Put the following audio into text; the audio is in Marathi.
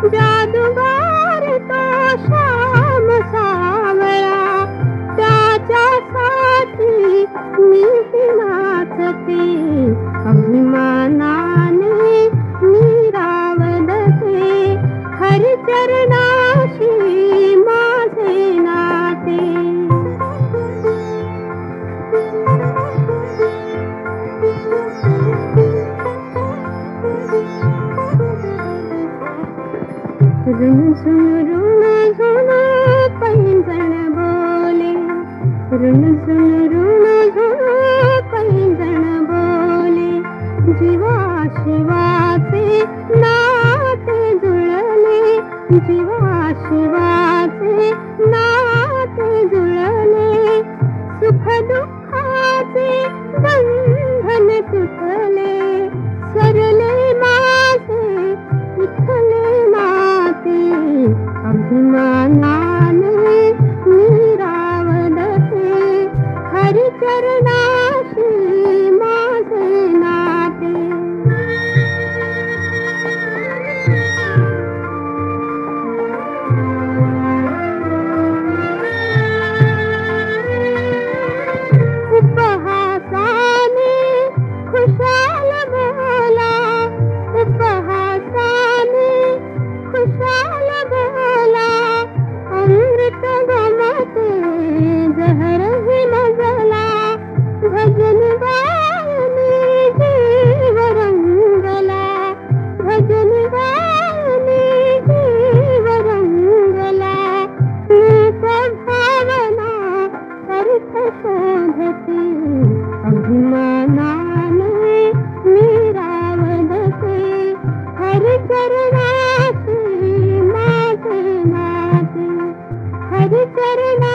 जादूगार तो श्याम सावळा, त्याच्यासाठी मी नाचते, अभिमानाने मी रावदते, हरिचरणाशी माझे नाते. ऋणझुन ऋणझुन पैंजण बोले, ऋणझुन ऋणझुन पैंजण बोले, जीवा शिवाचे नाते जुळले, जीवा शिवाचे नाते जुळले, सुख दुःखाचे बंधन तुटले, सरले माझे विठ्ठले नाते, अभिमानाने मी रावदते, हरिचरणाशी माझे नाते. उपहासाने खुशाल बोला, उपहासाने खुशाल बोला, अमृत गमते जहरही नजला, भजन गायने जीव रंगला, भजन गायने जीव रंगला, रूप भावना अर्थ शोधते, अभिमानाने मी रावदते, हरिचरणाशी माझे नाते, हरिचरणा